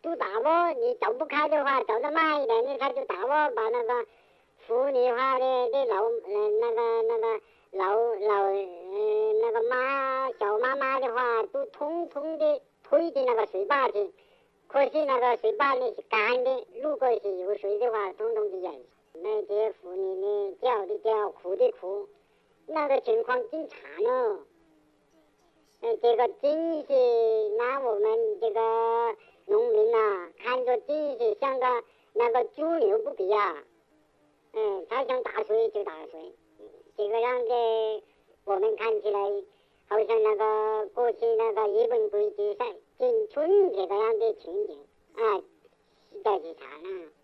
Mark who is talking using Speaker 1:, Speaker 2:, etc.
Speaker 1: 堵大窝，你走不开的话，走得慢一点，他就打窝，把那个妇女化的那个小妈妈的话，都统统的推进那个水坝去。可是那个水坝呢是干的，如果是有水的话，统统就淹死。那些妇女呢，叫的叫，哭的哭，那个情况真惨哦。这个真是拿我们这个农民呐，看着真是像个那个猪牛不比啊。他想打水就打水，这个样子我们看起来好像那个过去那个日本鬼子进村这个样的情景啊，实在是惨啊。